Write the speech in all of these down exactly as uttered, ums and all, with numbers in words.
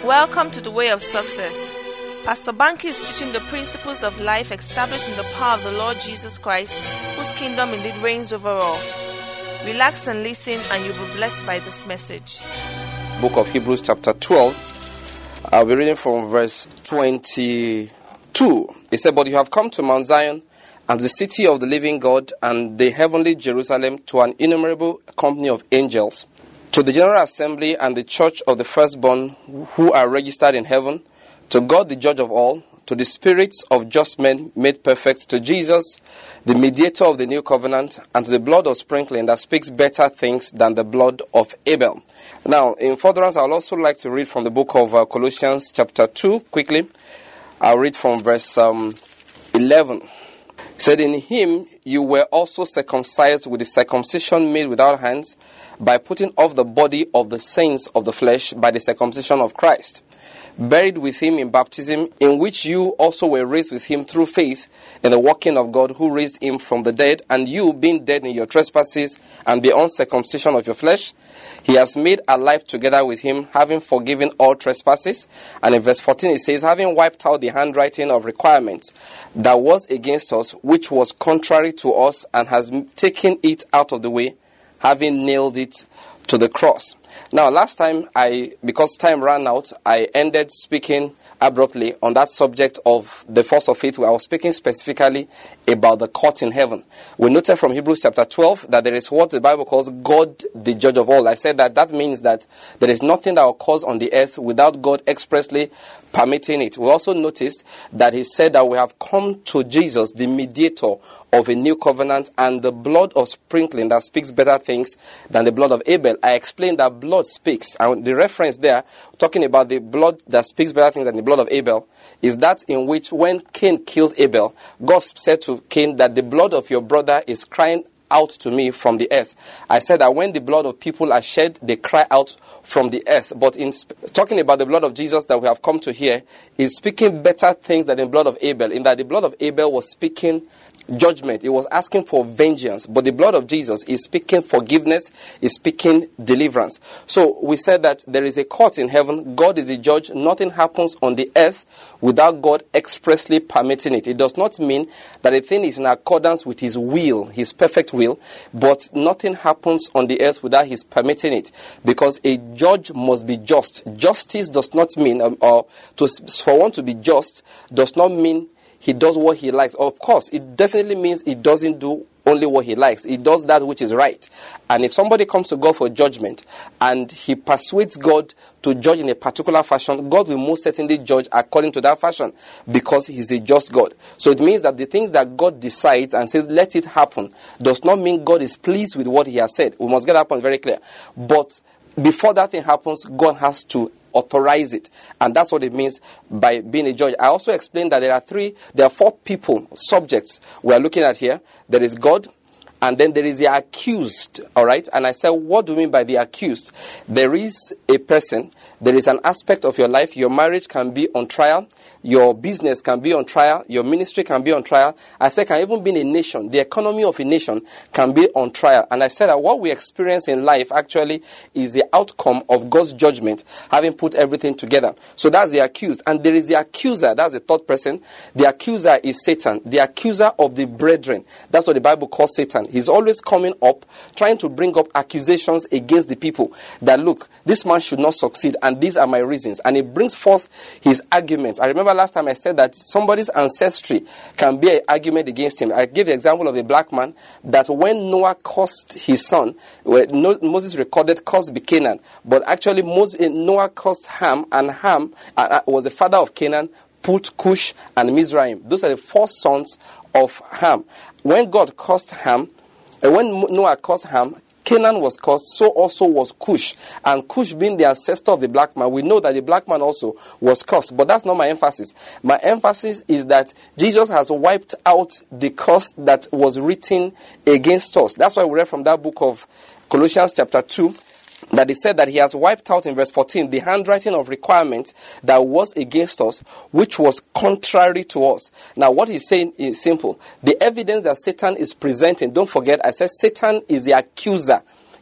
Welcome to the Way of Success. Pastor Banky is teaching the principles of life established in the power of the Lord Jesus Christ, whose kingdom indeed reigns over all. Relax and listen, and you'll be blessed by this message. Book of Hebrews chapter twelve. I'll be reading from verse twenty-two. It said, "But you have come to Mount Zion, and the city of the living God, and the heavenly Jerusalem, to an innumerable company of angels, to the general assembly and the church of the firstborn who are registered in heaven, to God the judge of all, to the spirits of just men made perfect, to Jesus, the mediator of the new covenant, and to the blood of sprinkling that speaks better things than the blood of Abel." Now, in furtherance, I would also like to read from the book of uh, Colossians chapter two, quickly. I'll read from verse um, eleven. It said, "In him you were also circumcised with the circumcision made without hands, by putting off the body of the sins of the flesh by the circumcision of Christ, buried with him in baptism, in which you also were raised with him through faith in the working of God who raised him from the dead, and you, being dead in your trespasses and the uncircumcision of your flesh, he has made alive together with him, having forgiven all trespasses." And in verse fourteen it says, "Having wiped out the handwriting of requirements that was against us, which was contrary to us, and has taken it out of the way, having nailed it to the cross." Now, last time, I because time ran out, I ended speaking abruptly on that subject of the force of faith, where I was speaking specifically about the court in heaven. We noted from Hebrews chapter twelve that there is what the Bible calls God the judge of all. I said that that means that there is nothing that occurs on the earth without God expressly permitting it. We also noticed that he said that we have come to Jesus, the mediator of a new covenant, and the blood of sprinkling that speaks better things than the blood of Abel. I explained that blood speaks, and the reference there, talking about the blood that speaks better things than the blood of Abel, is that in which when Cain killed Abel, God said to Cain that the blood of your brother is crying out to me from the earth. I said that when the blood of people are shed, they cry out from the earth. But in sp- talking about the blood of Jesus that we have come to hear, is speaking better things than the blood of Abel, in that the blood of Abel was speaking judgment. It was asking for vengeance. But the blood of Jesus is speaking forgiveness, is speaking deliverance. So we said that there is a court in heaven. God is the judge. Nothing happens on the earth without God expressly permitting it. It does not mean that a thing is in accordance with his will, his perfect will, but nothing happens on the earth without his permitting it, because a judge must be just. Justice does not mean, um, or to, for one to be just does not mean he does what he likes. Of course, it definitely means he doesn't do only what he likes. He does that which is right. And if somebody comes to God for judgment and he persuades God to judge in a particular fashion, God will most certainly judge according to that fashion, because he's a just God. So it means that the things that God decides and says, let it happen, does not mean God is pleased with what he has said. We must get that point very clear. But before that thing happens, God has to authorize it, and that's what it means by being a judge. I also explained that there are three, there are four people, subjects we are looking at here. There is God, and then there is the accused, all right? And I said, what do we mean by the accused? There is a person, there is an aspect of your life. Your marriage can be on trial. Your business can be on trial. Your ministry can be on trial. I said, can even be in a nation. The economy of a nation can be on trial. And I said that what we experience in life actually is the outcome of God's judgment, having put everything together. So that's the accused. And there is the accuser. That's the third person. The accuser is Satan, the accuser of the brethren. That's what the Bible calls Satan. He's always coming up, trying to bring up accusations against the people. That, look, this man should not succeed, and these are my reasons. And he brings forth his arguments. I remember last time I said that somebody's ancestry can be an argument against him. I gave the example of a black man, that when Noah cursed his son, Moses recorded cursed be Canaan, but actually Moses, Noah cursed Ham, and Ham uh, was the father of Canaan, Put, Cush, and Mizraim. Those are the four sons of Ham. When God cursed Ham, and when Noah cursed Ham, Canaan was cursed, so also was Cush. And Cush being the ancestor of the black man, we know that the black man also was cursed. But that's not my emphasis. My emphasis is that Jesus has wiped out the curse that was written against us. That's why we read from that book of Colossians chapter two, that he said that he has wiped out, in verse fourteen, the handwriting of requirements that was against us, which was contrary to us. Now, what he's saying is simple. The evidence that Satan is presenting, don't forget, I said Satan is the accuser.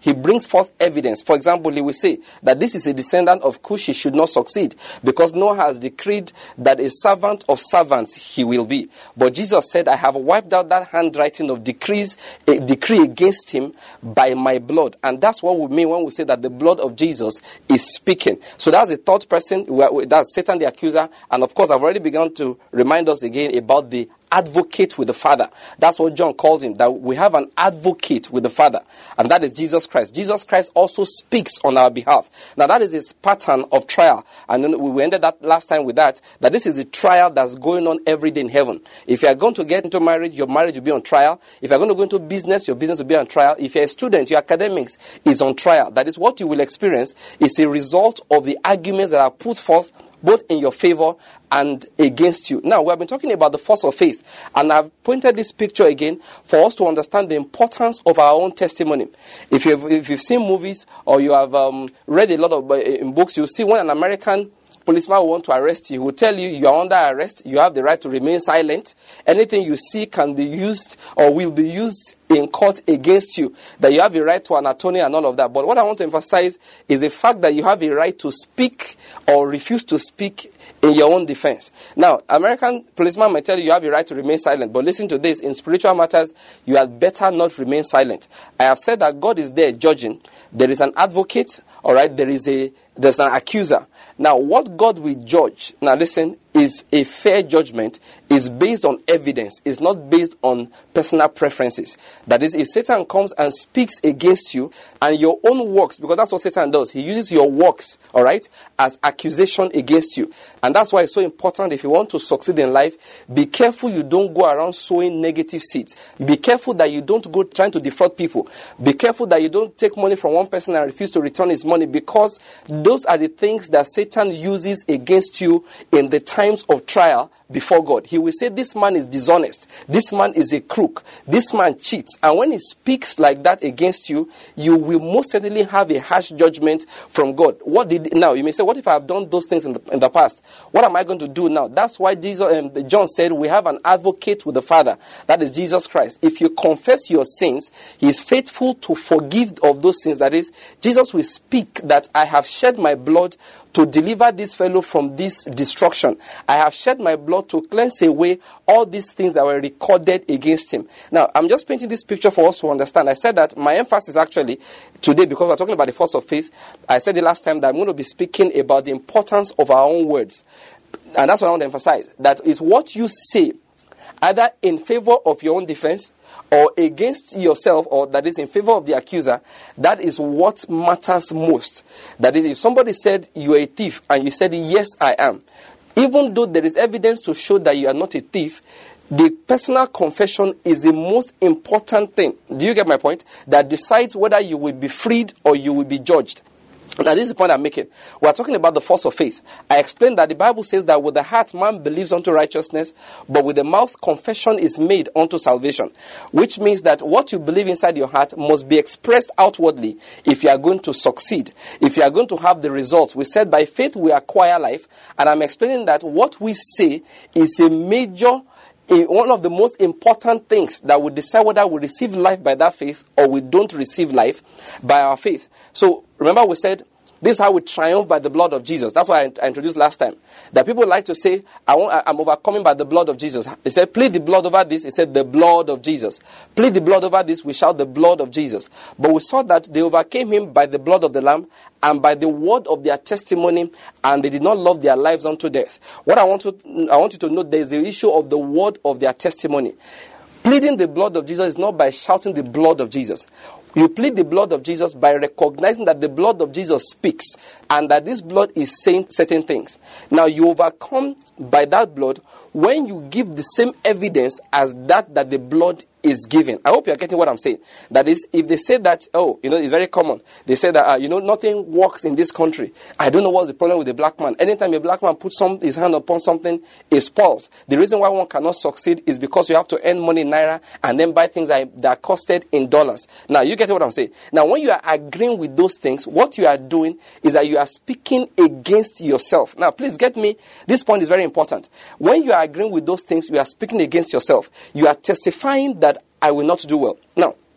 he brings forth evidence. For example, he will say that this is a descendant of Cush, he should not succeed, because Noah has decreed that a servant of servants he will be. But Jesus said, I have wiped out that handwriting of decrees, a decree against him by my blood. And that's what we mean when we say that the blood of Jesus is speaking. So that's the third person, that's Satan the accuser. And of course, I've already begun to remind us again about the advocate with the Father. That's what John called him, that we have an advocate with the Father, and that is Jesus Christ. Jesus Christ also speaks on our behalf. Now that is his pattern of trial, and we ended that last time with that, that this is a trial that's going on every day in heaven. If you are going to get into marriage, your marriage will be on trial. If you are going to go into business, your business will be on trial. If you're a student, your academics is on trial. That is what you will experience is a result of the arguments that are put forth both in your favor and against you. Now, we have been talking about the force of faith, and I've pointed this picture again for us to understand the importance of our own testimony. If you've, if you've seen movies or you have um, read a lot of uh, in books, you'll see when an American policeman will want to arrest you, he will tell you you are under arrest, you have the right to remain silent. Anything you see can be used or will be used in court against you, that you have a right to an attorney and all of that. But what I want to emphasize is the fact that you have a right to speak or refuse to speak in your own defense. Now, American policeman might tell you you have a right to remain silent, but listen to this, in spiritual matters, you had better not remain silent. I have said that God is there judging. There is an advocate, all right, there is a there's an accuser. Now, what God will judge, now listen, is a fair judgment, is based on evidence, is not based on personal preferences. That is, if Satan comes and speaks against you and your own works, because that's what Satan does, he uses your works, all right, as accusation against you. And that's why it's so important, if you want to succeed in life, be careful you don't go around sowing negative seeds. Be careful that you don't go trying to defraud people. Be careful that you don't take money from one person and refuse to return his money, because those are the things that Satan uses against you in the times of trial before God. He will say, this man is dishonest. This man is a crook. This man cheats. And when he speaks like that against you, you will most certainly have a harsh judgment from God. What did now? You may say, what if I have done those things in the, in the past? What am I going to do now? That's why Jesus, um, John said, we have an advocate with the Father. That is Jesus Christ. If you confess your sins, he is faithful to forgive of those sins. That is, Jesus will speak that I have shed my blood to deliver this fellow from this destruction. I have shed my blood to cleanse away all these things that were recorded against him. Now, I'm just painting this picture for us to understand. I said that my emphasis actually today, because we're talking about the force of faith, I said the last time that I'm going to be speaking about the importance of our own words. And that's what I want to emphasize. That is what you say, either in favor of your own defense or against yourself, or that is in favor of the accuser. That is what matters most. That is, if somebody said you are a thief and you said, yes, I am, even though there is evidence to show that you are not a thief, the personal confession is the most important thing. Do you get my point? That decides whether you will be freed or you will be judged. Now, this is the point I'm making. We are talking about the force of faith. I explained that the Bible says that with the heart man believes unto righteousness, but with the mouth confession is made unto salvation. Which means that what you believe inside your heart must be expressed outwardly if you are going to succeed, if you are going to have the results. We said by faith we acquire life, and I'm explaining that what we say is a major one of the most important things that will decide whether we receive life by that faith or we don't receive life by our faith. So remember we said this is how we triumph by the blood of Jesus. That's why I introduced last time. That people like to say, I want, I'm overcoming by the blood of Jesus. He said, plead the blood over this. He said, the blood of Jesus. Plead the blood over this. We shout the blood of Jesus. But we saw that they overcame him by the blood of the Lamb and by the word of their testimony, and they did not love their lives unto death. What I want to, I want you to note, there is the issue of the word of their testimony. Pleading the blood of Jesus is not by shouting the blood of Jesus. You plead the blood of Jesus by recognizing that the blood of Jesus speaks and that this blood is saying certain things. Now, you overcome by that blood when you give the same evidence as that that the blood is giving. I hope you are getting what I'm saying. That is, if they say that, oh, you know, it's very common. They say that, uh, you know, nothing works in this country. I don't know what's the problem with the black man. Anytime a black man puts some, his hand upon something, it spoils. The reason why one cannot succeed is because you have to earn money in naira and then buy things that, that are costed in dollars. Now, you get what I'm saying. Now, when you are agreeing with those things, what you are doing is that you are speaking against yourself. Now, please get me. This point is very important. When you are agreeing with those things, you are speaking against yourself. You are testifying that I will not do well. Now,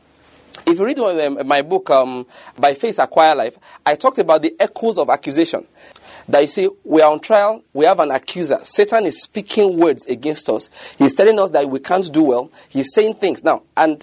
If you read um, my book, um, By Faith Acquire Life, I talked about the echoes of accusation. That you see, we are on trial, we have an accuser. Satan is speaking words against us. He's telling us that we can't do well. He's saying things. Now, and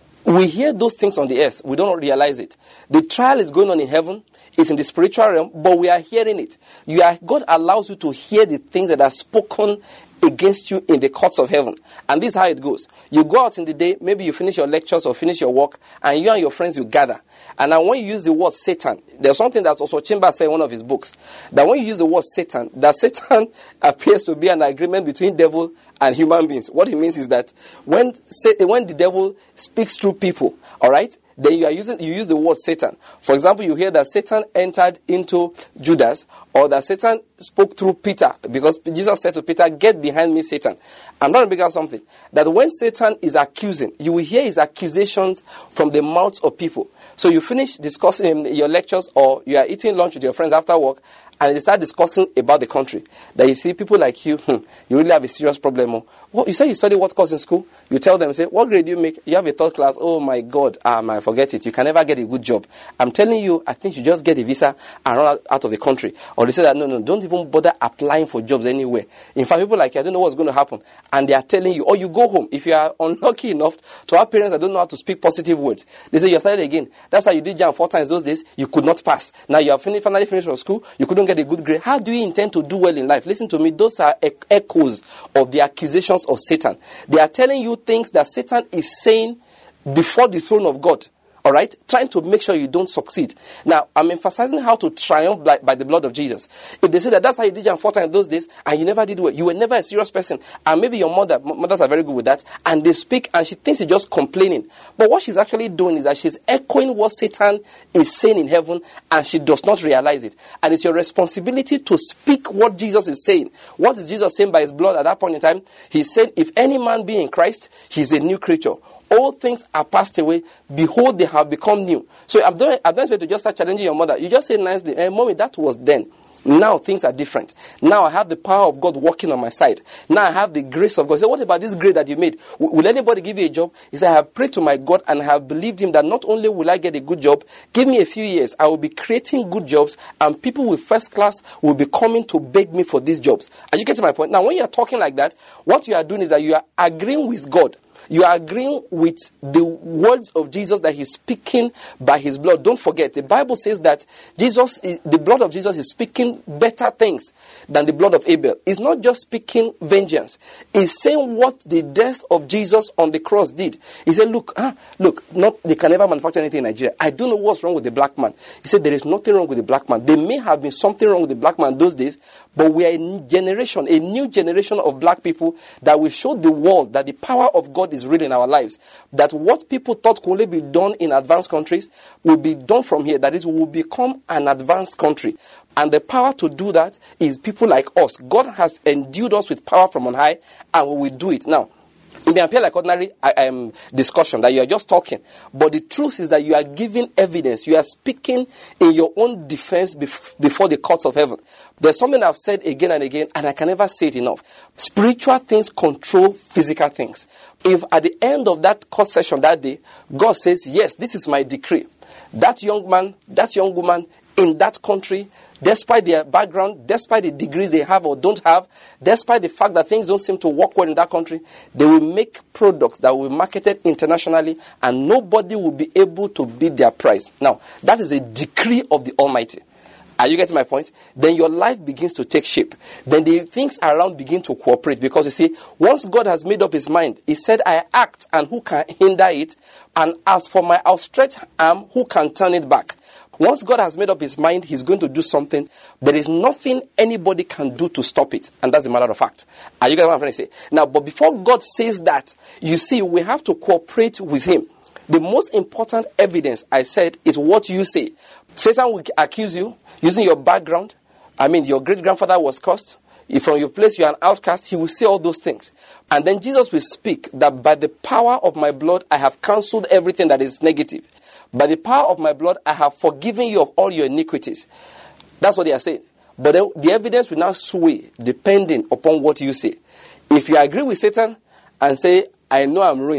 we hear those things on the earth. We don't realize it. The trial is going on in heaven. It's in the spiritual realm, but we are hearing it. You are, God allows you to hear the things that are spoken against you in the courts of heaven. And this is how it goes. You go out in the day, maybe you finish your lectures or finish your work, and you and your friends, you gather. And now when you use the word Satan, there's something that also Chambers said in one of his books, that when you use the word Satan, that Satan appears to be an agreement between devil and human beings. What he means is that when, when the devil speaks through people, all right, then you are using you use the word Satan. For example, you hear that Satan entered into Judas, or that Satan spoke through Peter, because Jesus said to Peter, "Get behind me, Satan." I'm trying to bring out something. That when Satan is accusing, you will hear his accusations from the mouths of people. So you finish discussing your lectures, or you are eating lunch with your friends after work, and they start discussing about the country. That you see people like you, hmm, you really have a serious problem. Oh, what, you say you study what course in school? You tell them, say, what grade do you make? You have a third class. Oh my God, um, I forget it. You can never get a good job. I'm telling you, I think you just get a visa and run out, out of the country. Or they say that, no, no, don't even bother applying for jobs anywhere. In fact, people like you, I don't know what's going to happen. And they are telling you, or you go home. If you are unlucky enough to have parents that don't know how to speak positive words, they say, you started again. That's how you did jam four times those days. You could not pass. Now you have fin- finally finished your school. You couldn't get a good grade. How do you intend to do well in life? Listen to me. Those are e- echoes of the accusations of Satan. They are telling you things that Satan is saying before the throne of God. All right? Trying to make sure you don't succeed. Now, I'm emphasizing how to triumph by, by the blood of Jesus. If they say that that's how you did jam four times those days, and you never did well, you were never a serious person, and maybe your mother, mothers are very good with that, and they speak, and she thinks you're just complaining. But what she's actually doing is that she's echoing what Satan is saying in heaven, and she does not realize it. And it's your responsibility to speak what Jesus is saying. What is Jesus saying by his blood at that point in time? He said, if any man be in Christ, he's a new creature. All things are passed away. Behold, they have become new. So I'm not I'm not to just start challenging your mother. You just say nicely, hey, mommy, that was then. Now things are different. Now I have the power of God working on my side. Now I have the grace of God. Say, what about this grade that you made? W- will anybody give you a job? He said, I have prayed to my God and I have believed him that not only will I get a good job, give me a few years, I will be creating good jobs, and people with first class will be coming to beg me for these jobs. Are you getting my point? Now when you are talking like that, what you are doing is that you are agreeing with God. You are agreeing with the words of Jesus that he's speaking by his blood. Don't forget, the Bible says that Jesus, is, the blood of Jesus is speaking better things than the blood of Abel. It's not just speaking vengeance. It's saying what the death of Jesus on the cross did. He said, look, ah, look, not, they can never manufacture anything in Nigeria. I don't know what's wrong with the black man. He said, there is nothing wrong with the black man. There may have been something wrong with the black man those days, but we are a generation, a new generation of black people that will show the world that the power of God is real in our lives. That what people thought could only be done in advanced countries will be done from here. That is, we will become an advanced country. And the power to do that is people like us. God has endued us with power from on high, and we will do it. Now, it may appear like ordinary um, discussion, that you are just talking. But the truth is that you are giving evidence. You are speaking in your own defense bef- before the courts of heaven. There's something I've said again and again, and I can never say it enough. Spiritual things control physical things. If at the end of that court session that day, God says, yes, this is my decree. That young man, that young woman in that country, despite their background, despite the degrees they have or don't have, despite the fact that things don't seem to work well in that country, they will make products that will be marketed internationally, and nobody will be able to beat their price. Now, that is a decree of the Almighty. Are you getting my point? Then your life begins to take shape. Then the things around begin to cooperate. Because you see, once God has made up his mind, he said, I act, and who can hinder it? And as for my outstretched arm, who can turn it back? Once God has made up his mind, he's going to do something. There is nothing anybody can do to stop it. And that's a matter of fact. Are you getting what I'm trying to say? Now, but before God says that, you see, we have to cooperate with him. The most important evidence, I said, is what you say. Satan will accuse you using your background. I mean, your great-grandfather was cursed. If from your place you are an outcast, he will say all those things. And then Jesus will speak that by the power of my blood, I have cancelled everything that is negative. By the power of my blood, I have forgiven you of all your iniquities. That's what they are saying. But then the evidence will now sway depending upon what you say. If you agree with Satan and say, I know I'm ruined,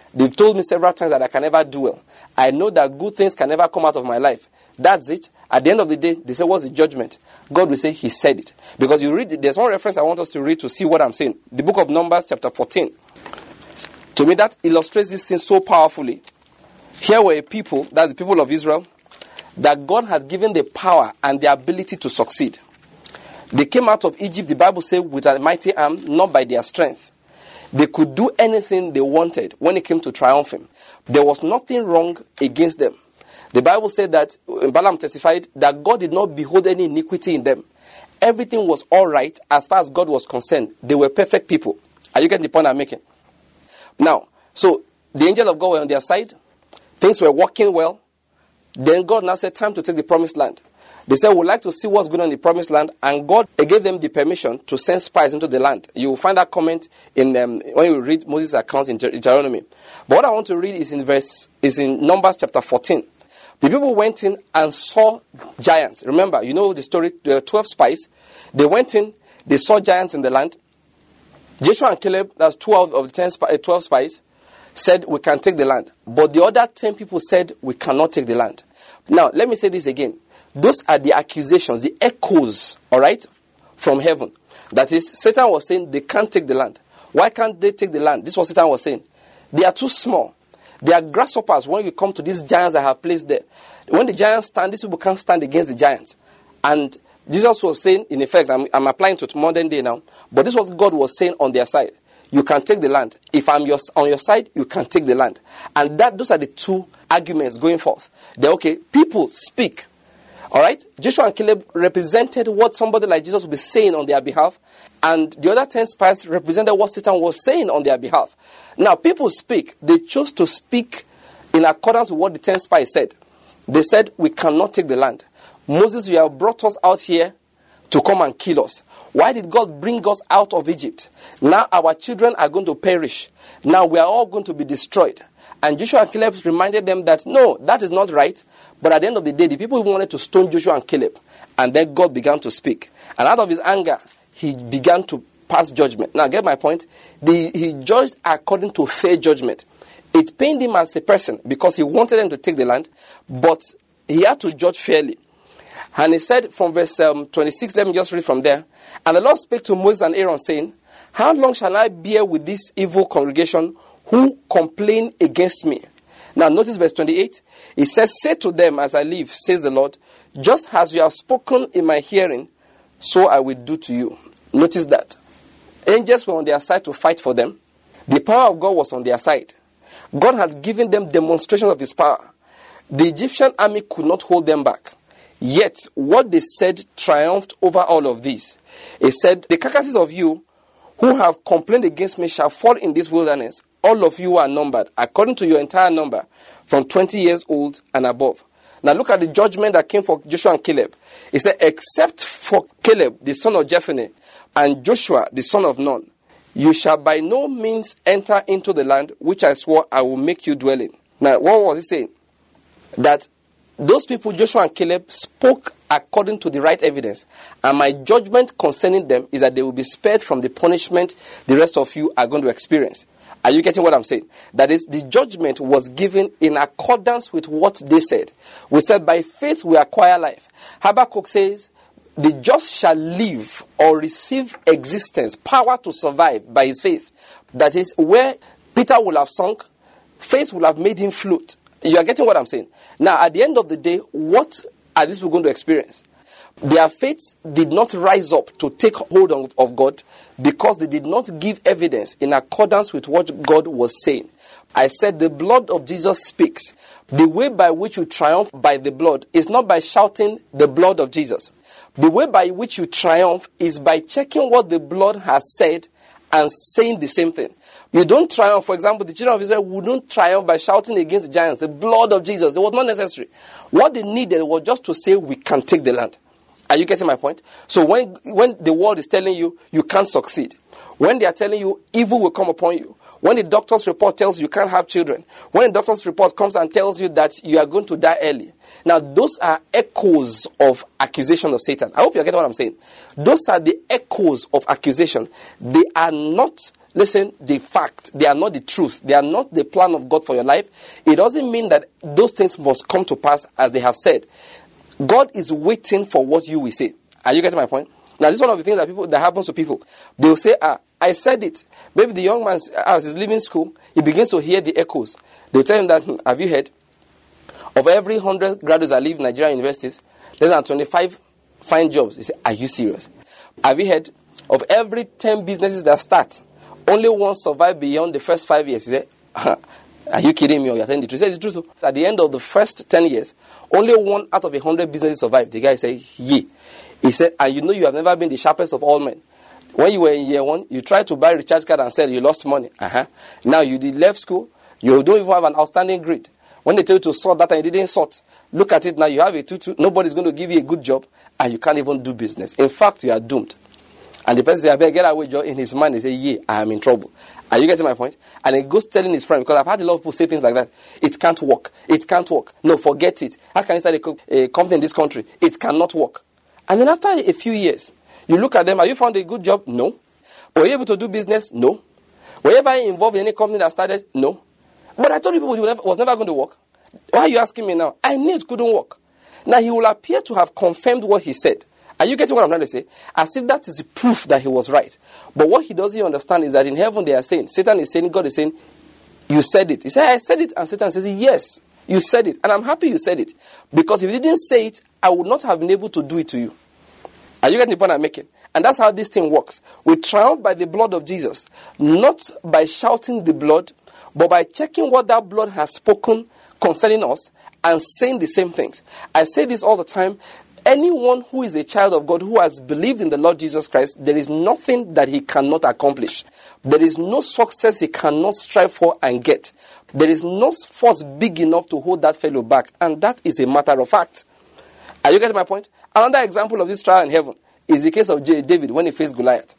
They've told me several times that I can never do well. I know that good things can never come out of my life. That's it. At the end of the day, they say, what's the judgment? God will say, he said it. Because you read, there's one reference I want us to read to see what I'm saying. The book of Numbers, chapter fourteen. To me, that illustrates this thing so powerfully. Here were a people, that's the people of Israel, that God had given the power and the ability to succeed. They came out of Egypt, the Bible says, with a mighty arm, not by their strength. They could do anything they wanted when it came to triumphing. There was nothing wrong against them. The Bible said that, Balaam testified, that God did not behold any iniquity in them. Everything was all right as far as God was concerned. They were perfect people. Are you getting the point I'm making? Now, so the angel of God were on their side. Things were working well. Then God now said, time to take the promised land. They said, we'd like to see what's going on in the promised land. And God gave them the permission to send spies into the land. You will find that comment in um, when you read Moses' account in Deuteronomy. But what I want to read is in verse is in Numbers chapter fourteen. The people went in and saw giants. Remember, you know the story, there were twelve spies. They went in, they saw giants in the land. Joshua and Caleb, that's twelve of the ten, twelve spies, said, we can take the land. But the other ten people said, we cannot take the land. Now, let me say this again. Those are the accusations, the echoes, all right, from heaven. That is, Satan was saying they can't take the land. Why can't they take the land? This is what Satan was saying. They are too small. They are grasshoppers when you come to these giants I have placed there. When the giants stand, these people can't stand against the giants. And Jesus was saying, in effect, I'm, I'm applying to modern day now, but this is what God was saying on their side. You can take the land. If I'm your, on your side, you can take the land. And that those are the two arguments going forth. They're okay. People speak. All right? Joshua and Caleb represented what somebody like Jesus would be saying on their behalf. And the other ten spies represented what Satan was saying on their behalf. Now, people speak. They chose to speak in accordance with what the ten spies said. They said, we cannot take the land. Moses, you have brought us out here to come and kill us. Why did God bring us out of Egypt? Now our children are going to perish. Now we are all going to be destroyed. And Joshua and Caleb reminded them that, no, that is not right. But at the end of the day, the people even wanted to stone Joshua and Caleb. And then God began to speak. And out of his anger, he began to pass judgment. Now, get my point? The, he judged according to fair judgment. It pained him as a person because he wanted them to take the land. But he had to judge fairly. And he said from verse um, twenty-six, let me just read from there. And the Lord spake to Moses and Aaron, saying, how long shall I bear with this evil congregation who complain against me? Now notice verse twenty-eight. It says, say to them as I live, says the Lord, just as you have spoken in my hearing, so I will do to you. Notice that. Angels were on their side to fight for them. The power of God was on their side. God had given them demonstrations of his power. The Egyptian army could not hold them back. Yet, what they said triumphed over all of this. It said, the carcasses of you who have complained against me shall fall in this wilderness. All of you are numbered, according to your entire number, from twenty years old and above. Now look at the judgment that came for Joshua and Caleb. It said, except for Caleb, the son of Jephunneh, and Joshua, the son of Nun, you shall by no means enter into the land which I swore I will make you dwell in. Now, what was he saying? That those people, Joshua and Caleb, spoke according to the right evidence. And my judgment concerning them is that they will be spared from the punishment the rest of you are going to experience. Are you getting what I'm saying? That is, the judgment was given in accordance with what they said. We said, by faith we acquire life. Habakkuk says, the just shall live or receive existence, power to survive by his faith. That is, where Peter will have sunk, faith will have made him float. You are getting what I'm saying? Now, at the end of the day, what are these people going to experience? Their faith did not rise up to take hold of, of God because they did not give evidence in accordance with what God was saying. I said the blood of Jesus speaks. The way by which you triumph by the blood is not by shouting the blood of Jesus. The way by which you triumph is by checking what the blood has said and saying the same thing. You don't triumph. For example, the children of Israel wouldn't triumph by shouting against the giants, the blood of Jesus. It was not necessary. What they needed was just to say, we can take the land. Are you getting my point? So when, when the world is telling you, you can't succeed, when they are telling you, evil will come upon you, when the doctor's report tells you you can't have children, when the doctor's report comes and tells you that you are going to die early, now those are echoes of accusation of Satan. I hope you are getting what I'm saying. Those are the echoes of accusation. They are not listen, the fact. They are not the truth. They are not the plan of God for your life. It doesn't mean that those things must come to pass as they have said. God is waiting for what you will say. Are you getting my point? Now, this is one of the things that people that happens to people. They will say, ah, I said it. Maybe the young man, as he's leaving school, he begins to hear the echoes. They'll tell him that, hmm, have you heard? Of every one hundred graduates that leave Nigerian universities, less than twenty-five find jobs. He said, are you serious? Have you heard? Of every ten businesses that start, only one survive beyond the first five years. He said, are you kidding me or you're telling the truth? He said, it's the truth. At the end of the first ten years, only one out of a hundred businesses survived. The guy said, yeah. He said, and you know you have never been the sharpest of all men. When you were in year one, you tried to buy a recharge card and sell, you lost money. Uh-huh. Now you did left school, you don't even have an outstanding grade. When they tell you to sort that and you didn't sort, look at it now, you have a two two, nobody's going to give you a good job, and you can't even do business. In fact, you are doomed. And the person says, I better get away, Joe. In his mind, he says, yeah, I am in trouble. Are you getting my point? And he goes telling his friend, because I've had a lot of people say things like that. It can't work. It can't work. No, forget it. How can you start a, co- a company in this country? It cannot work. And then after a few years, you look at them, have you found a good job? No. Were you able to do business? No. Were you ever involved in any company that started? No. But I told you people it was never going to work. Why are you asking me now? I knew it couldn't work. Now he will appear to have confirmed what he said. Are you getting what I'm trying to say? As if that is proof that he was right. But what he doesn't understand is that in heaven they are saying, Satan is saying, God is saying, you said it. He said, I said it. And Satan says, yes, you said it. And I'm happy you said it. Because if you didn't say it, I would not have been able to do it to you. Are you getting the point I'm making? And that's how this thing works. We triumph by the blood of Jesus. Not by shouting the blood, but by checking what that blood has spoken concerning us and saying the same things. I say this all the time. Anyone who is a child of God who has believed in the Lord Jesus Christ, there is nothing that he cannot accomplish. There is no success he cannot strive for and get. There is no force big enough to hold that fellow back. And that is a matter of fact. Are you getting my point? Another example of this trial in heaven is the case of David when he faced Goliath.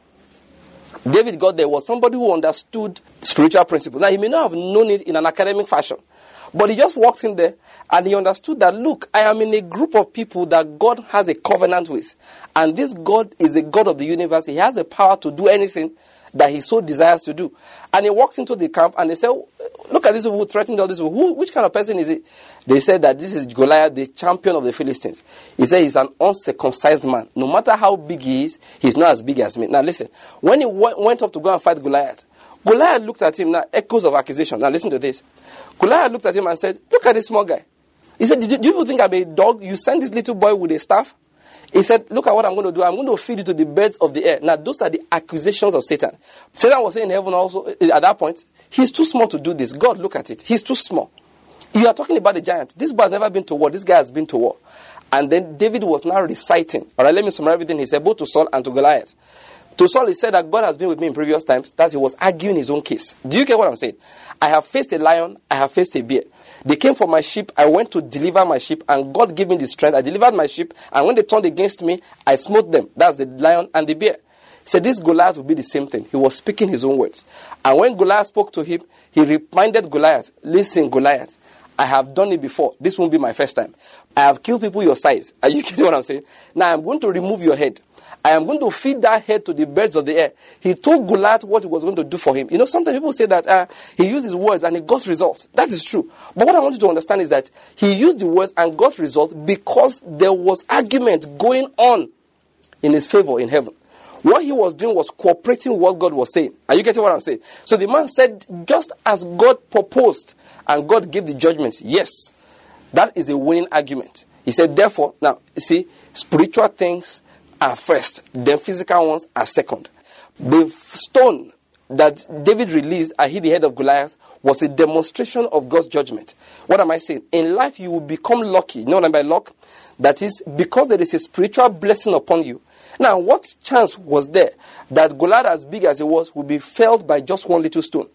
David got there was somebody who understood spiritual principles. Now, he may not have known it in an academic fashion, but he just walked in there and he understood that, look, I am in a group of people that God has a covenant with. And this God is a God of the universe. He has the power to do anything that he so desires to do. And he walks into the camp and they say, look at this who threatened all this. Who, which kind of person is it? They said that this is Goliath, the champion of the Philistines. He said he's an uncircumcised man. No matter how big he is, he's not as big as me. Now listen, when he w- went up to go and fight Goliath, Goliath looked at him, now echoes of accusation. Now listen to this. Goliath looked at him and said, look at this small guy. He said, do you, do you think I'm a dog? You send this little boy with a staff? He said, look at what I'm going to do. I'm going to feed you to the birds of the air. Now, those are the accusations of Satan. Satan was saying in heaven also, at that point, he's too small to do this. God, look at it. He's too small. You are talking about a giant. This boy has never been to war. This guy has been to war. And then David was now reciting. All right, let me summarize everything he said, both to Saul and to Goliath. To Saul, he said that God has been with me in previous times, that he was arguing his own case. Do you get what I'm saying? I have faced a lion, I have faced a bear. They came for my sheep, I went to deliver my sheep, and God gave me the strength. I delivered my sheep, and when they turned against me, I smote them. That's the lion and the bear. He said this Goliath would be the same thing. He was speaking his own words. And when Goliath spoke to him, he reminded Goliath, listen, Goliath, I have done it before. This won't be my first time. I have killed people your size. Are you getting what I'm saying? Now I'm going to remove your head. I am going to feed that head to the birds of the air. He told Goliath what he was going to do for him. You know, sometimes people say that uh, he used his words and he got results. That is true. But what I want you to understand is that he used the words and got results because there was argument going on in his favor in heaven. What he was doing was cooperating with what God was saying. Are you getting what I'm saying? So the man said, just as God proposed and God gave the judgment, yes, that is a winning argument. He said, therefore, now, you see, spiritual things are first, then physical ones are second. The stone that David released and hit the head of Goliath was a demonstration of God's judgment. What am I saying? In life, you will become lucky. You know what I mean by luck? That is, because there is a spiritual blessing upon you. Now, what chance was there that Goliath, as big as it was, would be felled by just one little stone?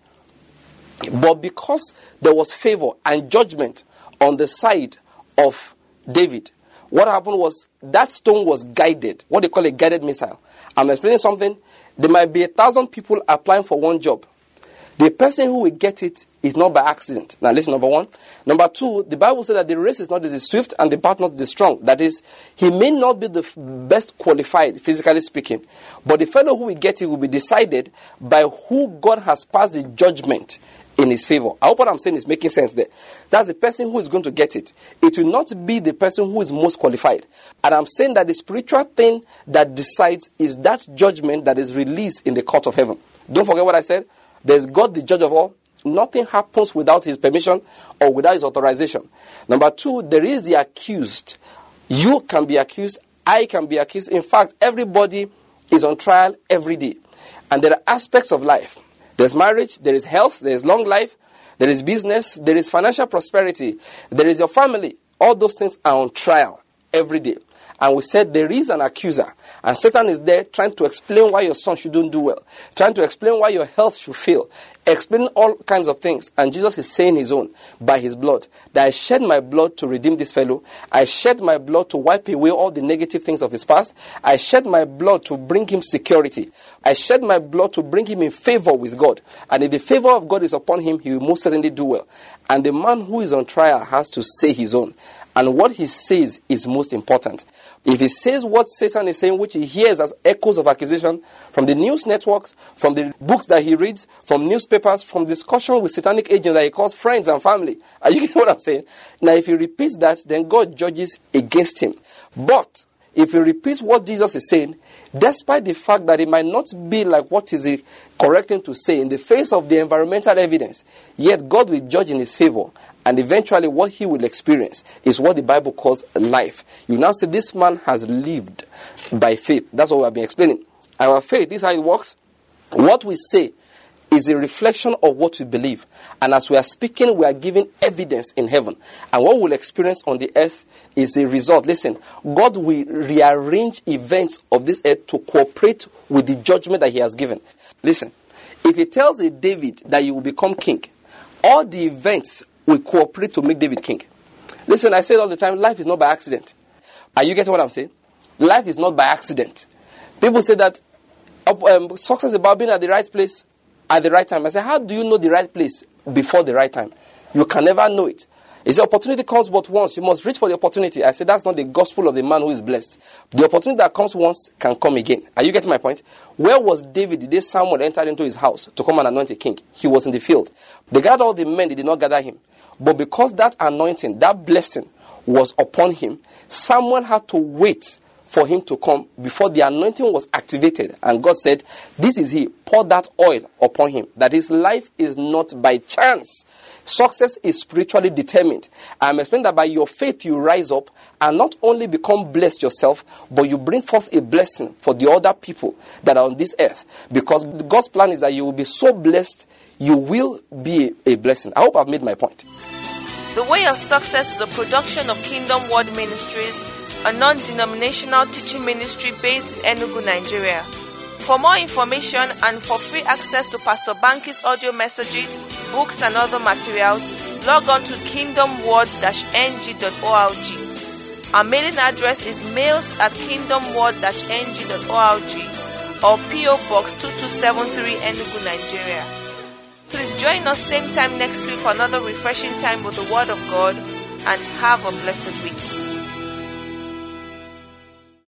But because there was favor and judgment on the side of David, what happened was that stone was guided, what they call a guided missile. I'm explaining something. There might be a thousand people applying for one job. The person who will get it is not by accident. Now listen, number one. Number two, the Bible says that the race is not the swift and the battle not the strong. That is, he may not be the f- best qualified, physically speaking, but the fellow who will get it will be decided by who God has passed the judgment in his favor. I hope what I'm saying is making sense there. That's the person who is going to get it. It will not be the person who is most qualified. And I'm saying that the spiritual thing that decides is that judgment that is released in the court of heaven. Don't forget what I said. There's God, the judge of all. Nothing happens without his permission or without his authorization. Number two, there is the accused. You can be accused. I can be accused. In fact, everybody is on trial every day. And there are aspects of life. There's marriage, there is health, there is long life, there is business, there is financial prosperity, there is your family. All those things are on trial every day. And we said there is an accuser. And Satan is there trying to explain why your son shouldn't do well. Trying to explain why your health should fail. Explaining all kinds of things. And Jesus is saying his own by his blood. That I shed my blood to redeem this fellow. I shed my blood to wipe away all the negative things of his past. I shed my blood to bring him security. I shed my blood to bring him in favor with God. And if the favor of God is upon him, he will most certainly do well. And the man who is on trial has to say his own. And what he says is most important. If he says what Satan is saying, which he hears as echoes of accusation from the news networks, from the books that he reads, from newspapers, from discussion with satanic agents that he calls friends and family. Are you getting what I'm saying? Now, if he repeats that, then God judges against him. But if he repeats what Jesus is saying, despite the fact that it might not be like what is the correct thing to say in the face of the environmental evidence, yet God will judge in his favor. And eventually what he will experience is what the Bible calls life. You now say this man has lived by faith. That's what we have been explaining. Our faith, this is how it works. What we say is a reflection of what we believe. And as we are speaking, we are giving evidence in heaven. And what we'll experience on the earth is a result. Listen, God will rearrange events of this earth to cooperate with the judgment that he has given. Listen, if he tells a David that you will become king, all the events will cooperate to make David king. Listen, I say it all the time, life is not by accident. Are you getting what I'm saying? Life is not by accident. People say that um, success is about being at the right place at the right time. I say, how do you know the right place before the right time? You can never know it. It's the opportunity comes but once. You must reach for the opportunity. I say that's not the gospel of the man who is blessed. The opportunity that comes once can come again. Are you getting my point? Where was David the day Samuel entered into his house to come and anoint a king? He was in the field. They gathered all the men, they did not gather him. But because that anointing, that blessing was upon him, Samuel had to wait for him to come before the anointing was activated. And God said, this is he. Pour that oil upon him. That his life is not by chance. Success is spiritually determined. I'm explaining that by your faith you rise up and not only become blessed yourself, but you bring forth a blessing for the other people that are on this earth. Because God's plan is that you will be so blessed, you will be a blessing. I hope I've made my point. The Way of Success is a production of Kingdom Word Ministries, a non-denominational teaching ministry based in Enugu, Nigeria. For more information and for free access to Pastor Banky's audio messages, books and other materials, log on to kingdom word dash n g dot org. Our mailing address is mails at kingdom word dash n g dot org or P O Box two two seven three Enugu, Nigeria. Please join us same time next week for another refreshing time with the Word of God, and have a blessed week.